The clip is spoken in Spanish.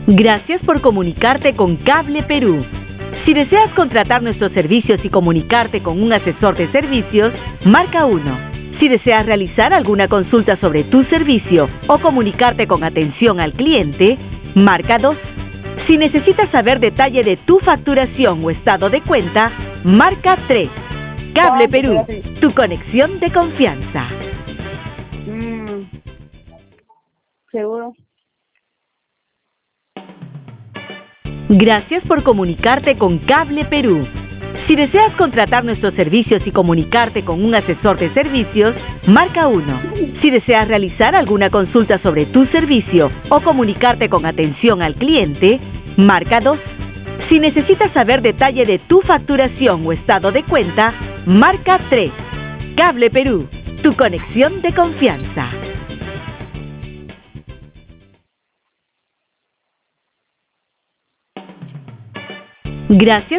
Gracias por comunicarte con Cable Perú. Si deseas contratar nuestros servicios y comunicarte con un asesor de servicios, marca 1. Si deseas realizar alguna consulta sobre tu servicio o comunicarte con atención al cliente, marca 2. Si necesitas saber detalle de tu facturación o estado de cuenta, marca 3. Cable Perú, tu conexión de confianza. ¿Seguro? Gracias por comunicarte con Cable Perú. Si deseas contratar nuestros servicios y comunicarte con un asesor de servicios, marca 1. Si deseas realizar alguna consulta sobre tu servicio o comunicarte con atención al cliente, marca 2. Si necesitas saber detalle de tu facturación o estado de cuenta, marca 3. Cable Perú, tu conexión de confianza. Gracias